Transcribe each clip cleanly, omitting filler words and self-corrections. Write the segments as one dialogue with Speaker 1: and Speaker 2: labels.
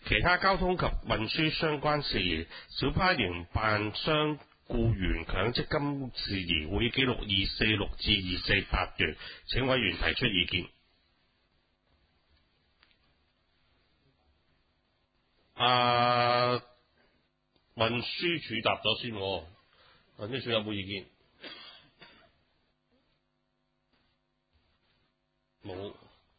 Speaker 1: 其他交通及運輸相關事宜，小巴營辦商僱員強積金事宜會議記錄246至248段，請委員提出意見。運輸署答咗先喎，運輸署有冇意見？冇。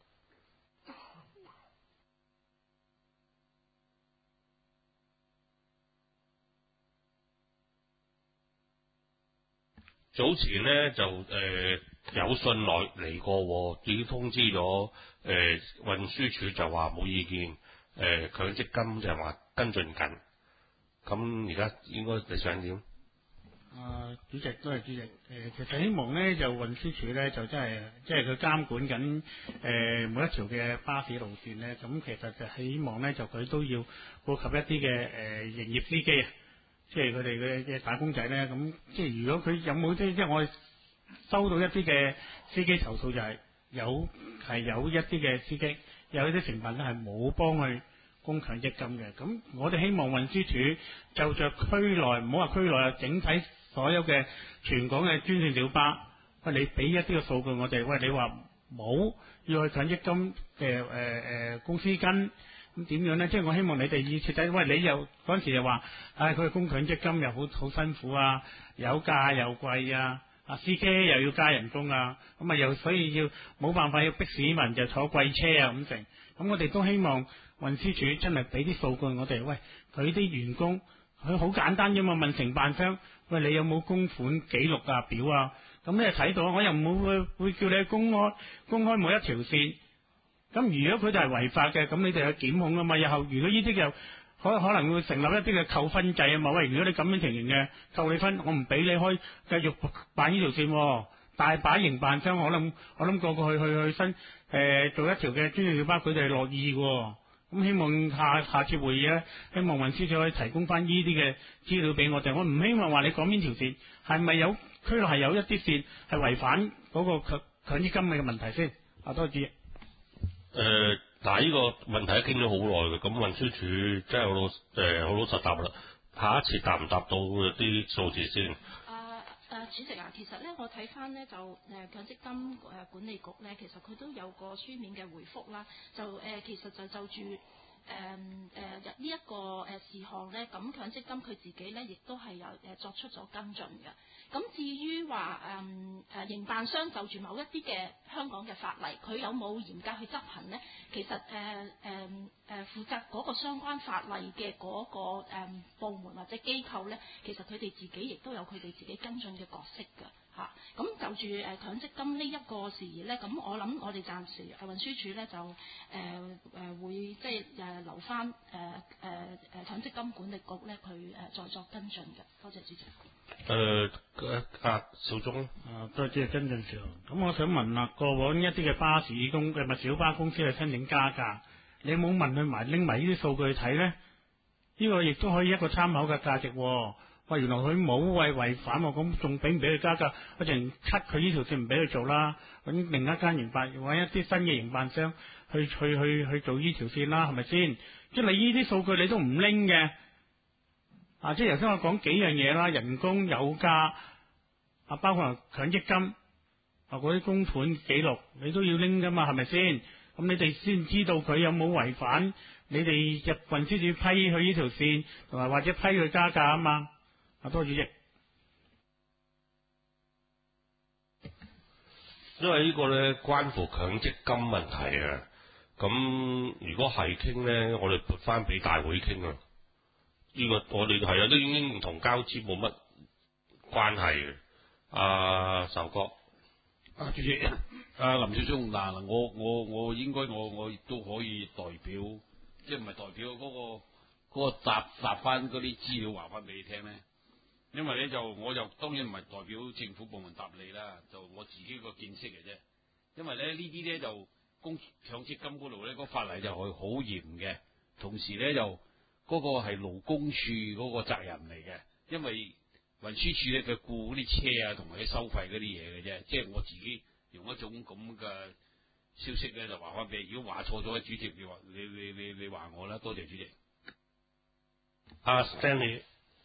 Speaker 1: 早前呢，就有信嚟過，已經通知咗運輸署就話冇意見，強積金就話跟進緊。咁而家應該你想點？
Speaker 2: 主席都係主席。其實希望咧就運輸署咧就真係即係佢監管緊每一條嘅巴士路線咧，咁其實就希望咧就佢都要顧及一啲嘅營業司機啊，即係佢哋嘅打工仔咧。咁即係如果佢有冇啲即係我哋收到一啲嘅司機投訴，就係有一啲嘅司機有一啲成分咧係冇幫佢供強積金嘅。咁我哋希望運輸署就着區內唔好話區內啊，整體所有嘅全港嘅專線小巴，喂，你俾一啲嘅數據我哋，喂，你話冇要去強積金嘅公司跟，咁點樣咧？即係我希望你哋以徹底，喂，你又嗰陣時又話，佢供強積金又好辛苦啊，有價又貴啊，司機又要加人工啊，咁啊又所以要冇辦法要逼市民就坐貴車啊咁成，咁我哋都希望運輸署真係俾啲數據我哋，喂，佢啲員工佢好簡單啫嘛，問承辦商，喂，你有冇供款記錄啊表啊？咁你睇到，我又唔會叫你公開每一條線。咁如果佢哋係違法嘅，咁你哋去檢控啊嘛。日後如果呢啲又可能會成立一啲嘅扣分制啊嘛。喂，如果你咁樣情形嘅扣你分，我唔俾你開繼續辦呢條線喎。大把營辦商，我諗個個去新做一條嘅專業小巴，佢哋係樂意嘅。咁希望下次會議咧，希望運輸署可以提供翻呢啲嘅資料俾我哋。我唔希望話你講邊條線，係咪有區內係有一啲線係違反嗰個強積金嘅問題先？多謝。
Speaker 1: 嗱，呢個問題傾咗好耐嘅，咁運輸署真係好老實答啦。下一次答唔答到啲數字先？
Speaker 3: 主席啊，其實咧我睇翻咧就強積金管理局咧，其實佢都有個書面嘅回覆啦，其實就住呢一個事項咧，咁強積金佢自己咧亦都係有作出咗跟進嘅。咁至於話營辦商就住某一啲嘅香港嘅法例，佢有冇嚴格去執行呢？其實負責嗰個相關法例嘅嗰個部門或者機構呢，其實佢哋自己亦都有佢哋自己跟進嘅角色㗎嚇。咁就住強積金呢一個事宜呢，咁我諗我哋暫時運輸署呢就會即係留翻強積金管理局呢，佢再作跟進嘅。多謝主席。
Speaker 1: 小鐘。
Speaker 2: 多謝跟進時候。咁我想問啦，過往一啲嘅巴士公嘅小巴公司去申請加價，你有冇問佢埋拎埋呢啲數據去睇咧？呢個亦都可以一個參考嘅價值。喂，原來佢冇違反喎，咁仲俾唔俾佢加價？我淨 cut 佢呢條線唔俾佢做啦，揾另一間營辦，揾一啲新嘅營辦商去做呢條線啦，係咪先？即係你呢啲數據你都唔拎嘅。即係頭先我講幾樣嘢啦，人工有價，包括強積金，嗰啲供款記錄，你都要拎噶嘛，係咪先？咁你哋先知道佢有冇違反你哋入運輸署批佢呢條線，同埋或者批佢加價啊嘛。多謝主席。
Speaker 1: 因為呢個咧關乎強積金問題啊，咁如果係傾咧，我哋撥翻俾大會傾啊。呢個我哋係都已經唔同交接冇乜關係嘅。仇哥，
Speaker 4: 主席，林少忠，嗱，我應該我亦都可以代表，即係唔係代表嗰個答翻嗰啲資料話翻俾你聽咧。因為咧我就當然唔係代表政府部門答你啦，就我自己個見識嘅啫。因為咧呢啲咧就強積金嗰度咧個法例就係好嚴嘅，同時咧就嗰個係勞工處嗰個責任嚟嘅，因為運輸署咧佢顧嗰啲車啊同埋啲收費嗰啲嘢嘅啫，即係我自己用一種咁嘅消息咧就話翻俾。如果話錯咗嘅主席，你話我啦，多謝主席。
Speaker 1: 阿 Stanley。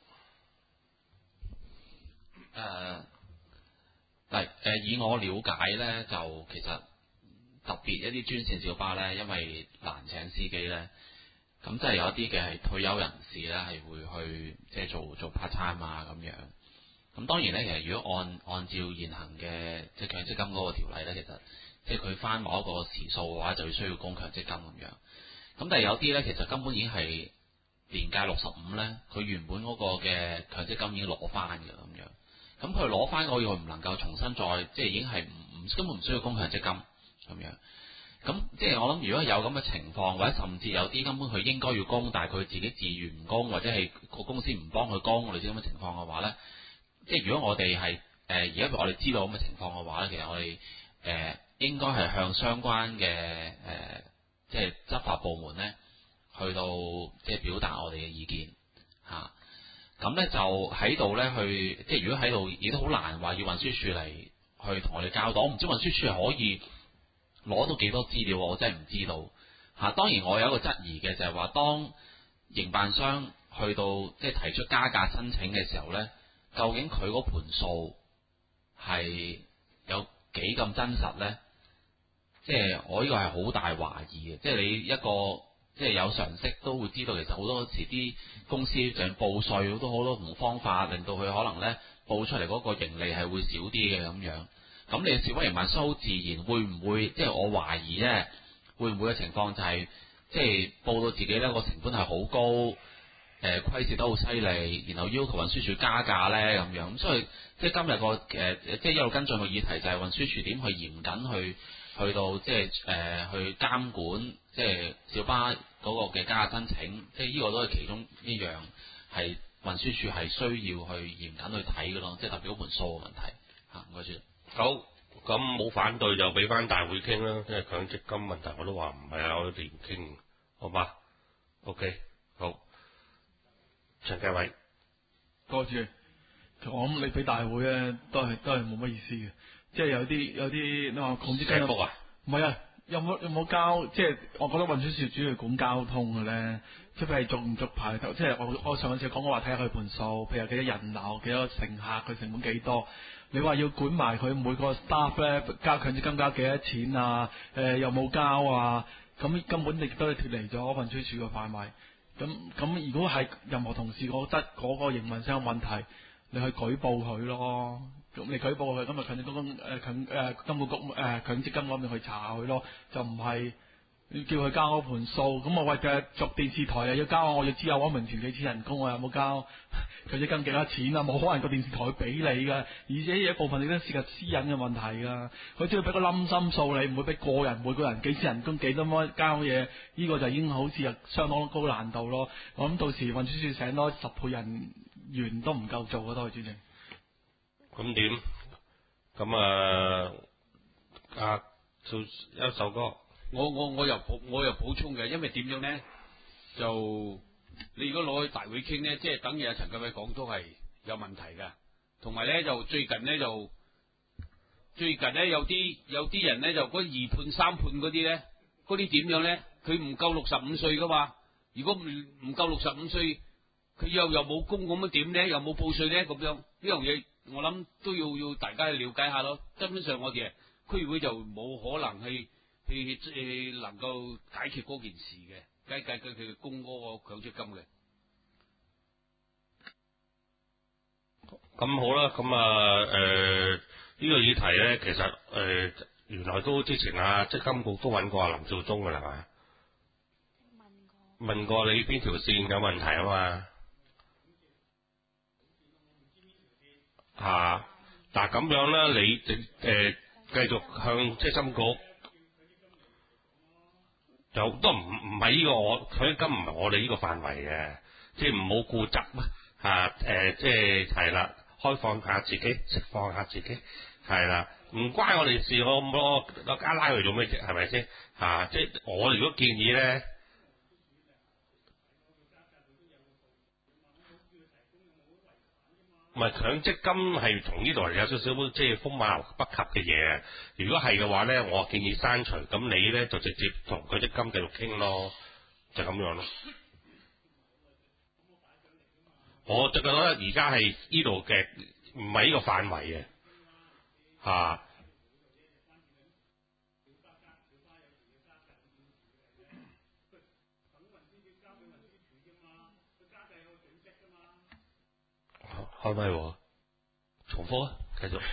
Speaker 5: 以我了解咧，就其實特別一啲專線小巴咧，因為難請司機咧，咁即係有一啲嘅係退休人士咧，係會去即係做 part time 啊咁樣。咁當然咧，其實如果按照現行嘅即係強積金嗰個條例咧，其實即係佢翻某一個時數嘅話，就需要供強積金咁樣。咁但係有啲咧，其實根本已經係年屆65咧，佢原本嗰個嘅強積金已經攞翻嘅咁樣。咁佢攞翻嗰個唔能夠重新再即係已經係根本唔需要供強積金咁樣。咁即係我諗，如果有咁嘅情況，或者甚至有啲根本佢應該要供，但係佢自己自願唔供，或者係個公司唔幫佢供，類似咁嘅情況嘅話咧，即係如果我哋係而家我哋知道咁嘅情況嘅話咧，其實我哋應該係向相關嘅即係執法部門咧，去到即係表達我哋嘅意見嚇。咁咧就喺度咧去，即係如果喺度亦都好難話要運輸署嚟去同我哋交代。我唔知運輸署係可以攞到幾多資料，我真係唔知道嚇。當然我有一個質疑嘅就係話，當營辦商去到即係提出加價申請嘅時候咧，究竟佢嗰盤數係有幾咁真實咧？即係我呢個係好大懷疑嘅。即係你一個即係有常識都會知道，其實好多時啲公司就報稅好多唔同方法，令到佢可能咧報出嚟嗰個盈利係會少啲嘅咁樣。咁你小巴營辦商好自然會唔會即係我懷疑咧，會唔會嘅情況就係即係報到自己咧個成本係好高，虧蝕得好犀利，然後要求運輸署加價咧咁樣。咁所以即係今日個即係一路跟進個議題就係運輸署點去嚴謹去到即係去監管即係小巴嗰個嘅加價申請，即係呢個都係其中一樣係運輸署係需要去嚴謹去睇嘅咯，即係特別嗰盤數嘅問題嚇。唔該主席。
Speaker 1: 好，咁冇反對就俾翻大會傾啦，即係強積金問題我都話唔係啊，我哋唔傾，好嘛 ？OK， 好，陳繼偉，
Speaker 6: 多謝。我諗你俾大會咧都係冇乜意思嘅，即係有啲你話強積金
Speaker 1: 福啊？
Speaker 6: 唔係啊，有冇交？即係我覺得運輸署主要管交通嘅咧，即係續唔續牌頭。即係我上次講過話睇下佢盤數，譬如幾多人流、幾多乘客，佢成本幾多。你話要管埋佢每個 staff 咧交強積金交幾多錢啊？又冇交啊？咁根本亦都係脫離咗運輸署嘅範圍。咁如果係任何同事覺得嗰個營運上有問題，你去舉報佢咯。咁你舉報佢，咁咪強積金金管局強積金嗰邊去查佢咯，就唔係叫佢交嗰盤數。咁我為嘅續電視台又要交，我要知有汪明荃幾錢人工，我有冇交強積金幾多錢啊？冇可能個電視台會俾你㗎，而且有一部分你都涉及私隱嘅問題㗎。佢只要俾個冧心數你，唔會俾個人每個人幾錢人工幾多蚊交嘢，呢個就已經好似係相當高難度咯。我諗到時運輸署請多10倍人員都唔夠做嘅，多謝主席。
Speaker 1: 咁點？咁做一首歌。
Speaker 4: 我又補充嘅，因為點樣咧？就你如果攞去大會傾咧，即係等於阿陳繼偉講都係有問題㗎。同埋咧就最近咧有啲人咧就嗰2判3判嗰啲咧，嗰啲點樣咧？佢唔夠65歲㗎嘛？如果唔夠65歲，佢又冇供咁樣點咧？又冇報稅咧？咁樣呢樣嘢，我諗都要大家去了解下咯。根本上我哋區議會就冇可能去能夠解決嗰件事嘅，解決佢供嗰個強積金嘅。
Speaker 1: 咁好啦，咁呢個議題咧，其實原來都之前積金局都揾過阿林少忠㗎啦，係嘛？問過你邊條線有問題啊嘛？嗱咁樣咧，你繼續向積金局就都唔係呢個強積金唔係我哋呢個範圍嘅，即係唔好固執即係係啦，開放下自己，釋放下自己，係啦，唔關我哋事，我加拉佢做咩啫？係咪先？即係我如果建議咧。 唔係強積金係同呢度係有少少即係風馬牛不及嘅嘢。如果係嘅話咧，我建議刪除，咁你咧就直接同強積金繼續傾咯，就咁樣咯。我就覺得而家係呢度嘅唔係呢個範圍嘅嚇。開咪喎，重複啊，繼續。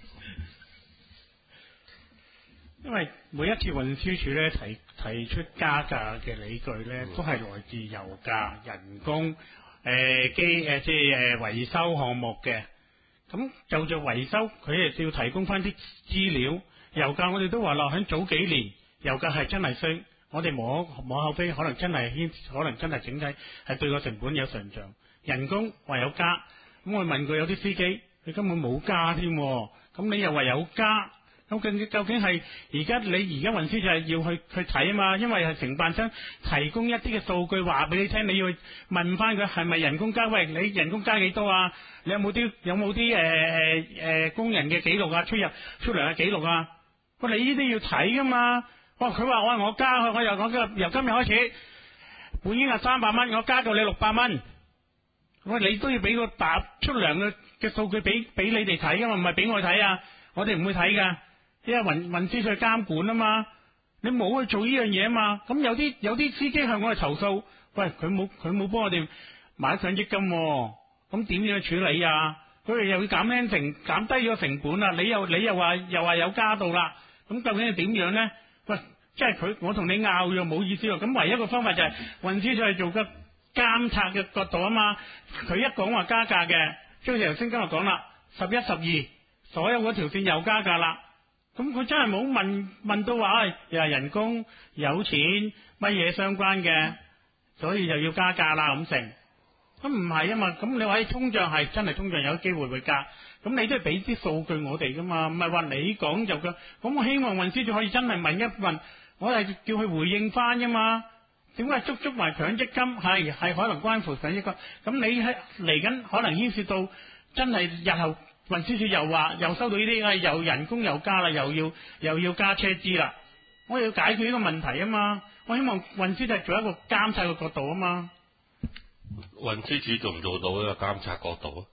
Speaker 2: 因為每一次運輸署咧提出加價嘅理據咧，都係來自油價、人工、即係維修項目嘅。咁就做維修，佢係要提供翻啲資料。油價我哋都話落喺早幾年，油價係真係升，我哋無可厚非，可能真係整體係對個成本有上漲。人工話有加。咁我問佢有啲司機，佢根本冇加添，咁你又話有加，咁究竟係而家運輸就係要去睇啊嘛？因為係承辦商提供一啲嘅數據話俾你聽，你要問翻佢係咪人工加？喂，你人工加幾多啊？你有冇啲工人嘅記錄啊？出糧嘅記錄啊？喂，你呢啲要睇噶嘛？哇，佢話我加，我由今日開始，本應係300蚊，我加到你600蚊。喂，你都要俾個出糧嘅數據俾你哋睇噶嘛，唔係俾我睇啊！我哋唔會睇噶，因為運輸署監管啊嘛，你冇去做呢樣嘢啊嘛。咁有啲司機向我哋投訴，喂，佢冇幫我哋買強積金喎，咁點樣處理啊？佢哋又要減低咗成本啦，你又話有加到啦，咁究竟係點樣咧？喂，即係我同你拗又冇意思喎。咁唯一一個方法就係運輸署係做個監察嘅角度啊嘛，佢一講話加價嘅，即係頭先今日講啦，11、12所有嗰條線又加價啦，咁佢真係冇問到話，又係人工有錢乜嘢相關嘅，所以就要加價啦咁成，咁唔係啊嘛，咁你話通脹係真係通脹有機會會加，咁你都係俾啲數據我哋噶嘛，唔係話你講就㗎，咁我希望運輸署可以真係問一問，我係叫佢回應翻噶嘛。點解捉埋強積金係可能關乎強積金？咁你喺嚟緊可能牽涉到真係日後運輸署又收到呢啲又人工又加啦，又要加車資啦，我要解決呢個問題啊嘛！我希望運輸署做一個監察嘅角度啊嘛。
Speaker 1: 運輸署做唔做到呢個監察角度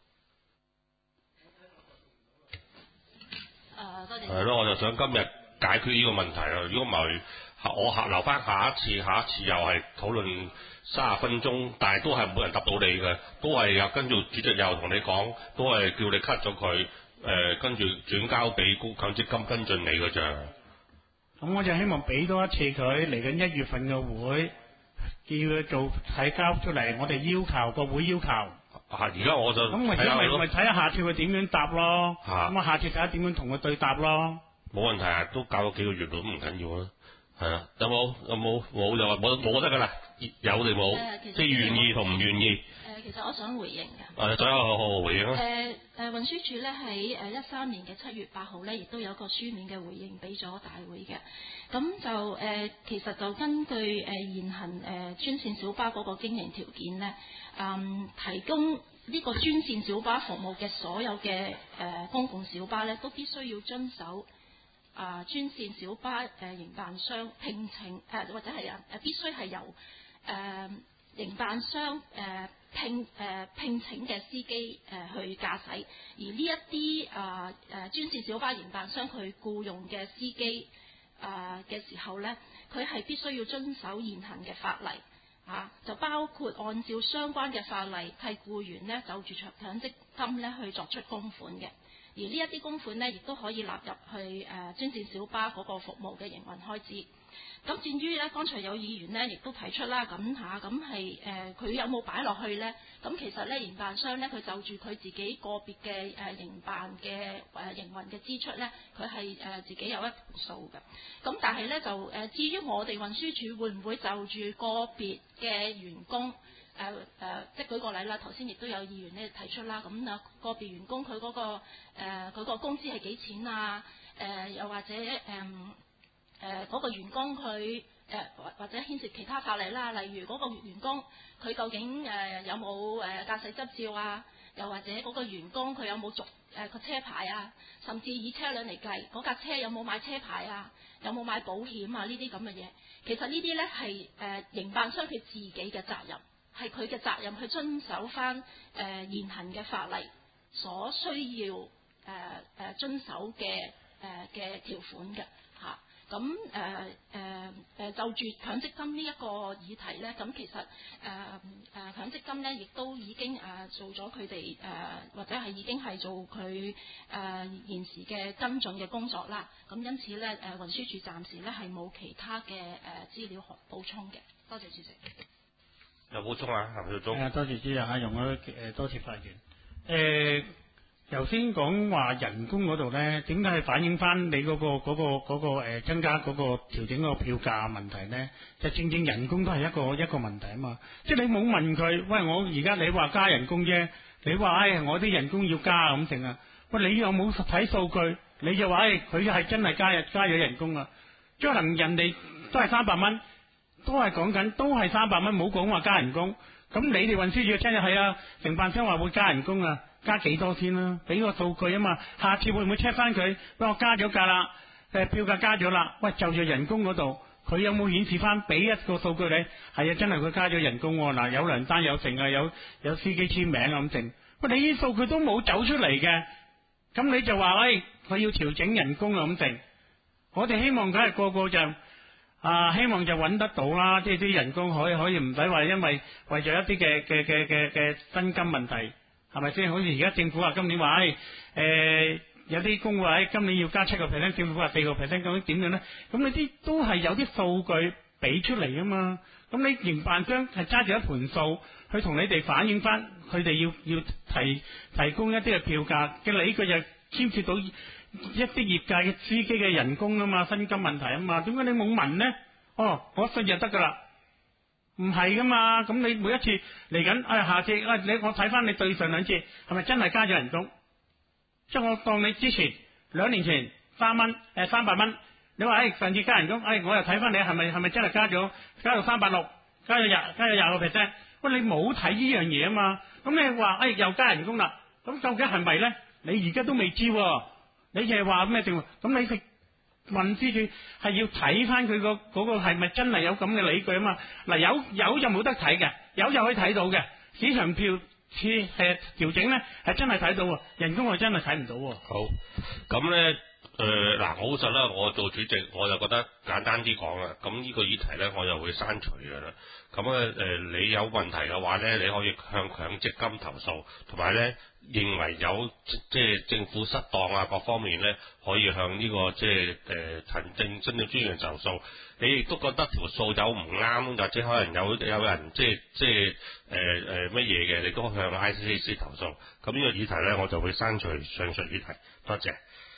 Speaker 1: 啊？
Speaker 3: 多謝。
Speaker 1: 係咯，我就想今日解決呢個問題啊！如果唔係，我留翻下一次又係討論30分鐘，但係都係冇人答到你嘅，都係又跟住主席又同你講，都係叫你 cut 咗佢，跟住轉交俾強積金跟進你嘅咋。
Speaker 2: 咁我就希望俾多一次佢嚟緊1月份嘅會，叫佢做提交出嚟，我哋要求個會要求。
Speaker 1: 而家我就
Speaker 2: 咁咪睇下下次佢點樣答咯。咁我下次睇下點樣同佢對答咯。
Speaker 1: 冇問題啊，都搞咗幾個月咯，都唔緊要啊。係啊，有冇就話冇得噶啦，有定冇，即係願意同唔願意。
Speaker 3: 其實我想回應嘅。
Speaker 1: 最後回應啊。
Speaker 3: 運輸署咧喺13年嘅7月8號咧，亦都有個書面嘅回應俾咗大會嘅。咁就其實就根據現行專線小巴嗰個經營條件咧，提供呢個專線小巴服務嘅所有嘅公共小巴咧，都必須要遵守。專線小巴營辦商聘請或者係必須係由營辦商聘請嘅司機去駕駛，而呢一啲專線小巴營辦商佢僱用嘅司機嘅時候咧，佢係必須要遵守現行嘅法例就包括按照相關嘅法例替僱員咧就住強積金咧去作出供款嘅。而呢一啲供款呢，亦都可以納入去專線小巴嗰個服務嘅營運開支。咁至於呢，剛才有議員呢，亦都提出啦，咁係佢有冇擺落去呢？咁其實呢，營辦商呢，佢就住佢自己個別嘅營辦嘅營運嘅支出呢，佢係自己有一盤數嘅。咁但係呢，就至於我哋運輸署會唔會就住個別嘅員工？即係舉個例啦，頭先亦都有議員咧提出啦，咁個別員工佢嗰個工資係幾錢啊？又或者嗰個員工佢或者牽涉其他法例啦，例如嗰個員工佢究竟有冇駕駛執照啊，又或者嗰個員工佢有冇續個車牌啊，甚至以車輛嚟計，嗰架車有冇買車牌啊，有冇買保險啊，呢啲咁嘅嘢，其實呢啲呢係營辦商佢自己嘅責任，係佢嘅責任去遵守翻現行嘅法例所需要遵守嘅條款嘅嚇。咁就住強積金呢一個議題呢，咁其實強積金呢亦都已經做咗佢哋或者係已經係做佢現時嘅跟進嘅工作啦。咁因此呢，運輸署暫時呢係冇其他嘅資料補充嘅。多謝主席。
Speaker 1: 有補充啊，林少忠。
Speaker 2: 多謝主席啊，容我多次發言。頭先講話人工嗰度咧，點解係反映翻你嗰個增加嗰個調整嗰個票價問題咧？就正正人工都係一個問題啊嘛。即係你冇問佢，喂，我而家你話加人工啫，你話我啲人工要加咁成啊？喂，你有冇實體數據？你就話佢係真係加咗人工啊？可能人哋都係300蚊，都係講緊都係300蚊，冇講話加人工。咁你哋運輸署真係係啊，承辦商話會加人工啊？加幾多先啦？俾個數據啊嘛，下次會唔會 check 翻佢？喂，我加咗價啦，票價加咗啦。喂，就住人工嗰度，佢有冇顯示翻？俾一個數據你係啊，真係佢加咗人工喎。嗱，有糧單有剩啊，有司機簽名啊咁剩。喂，你啲數據都冇走出嚟嘅，咁你就話佢要調整人工啊咁剩。我哋希望梗係個就希望就揾得到啦，即係啲人工可以唔使話因為咗一啲嘅薪金問題。係咪先？好似而家政府話今年話有啲工會今年要加7%，政府話4%，究竟點樣咧？咁你啲都係有啲數據俾出嚟啊嘛。咁你營辦商係揸住一盤數去同你哋反映翻，佢哋要提供一啲嘅票價嘅理據，就牽涉到一啲業界嘅司機嘅人工啊嘛，薪金問題啊嘛。點解你冇問呢？我信就得噶啦。唔係噶嘛，咁你每一次嚟緊，下次我睇翻你對上兩次係咪真係加咗人工？即係我當你之前2年前300蚊，你話上次加人工，我又睇翻你係咪真係加到360，加咗20%？喂，你冇睇呢樣嘢啊嘛？咁你話又加人工啦，咁究竟係咪咧？你而家都未知喎，你就係話咩情況？咁你食？運輸署係要睇翻佢嗰個係咪真係有咁嘅理據啊嘛？嗱，有就冇得睇嘅，有就可以睇到嘅。市場票調整咧係真係睇到喎，人工我真係睇唔到喎。
Speaker 1: 好，咁咧嗱，好實啦，我做主席我就覺得簡單啲講啦。咁呢個議題咧我就會刪除㗎啦。咁你有問題嘅話咧，你可以向強積金投訴，同埋咧認為有即係政府失當啊各方面咧，可以向呢個即係行政津貼專員投訴。你亦都覺得條數有唔啱，或者可能有人即係乜嘢嘅，你都向 ICAC 投訴。咁呢個議題咧，我就會刪除上述議題。多謝。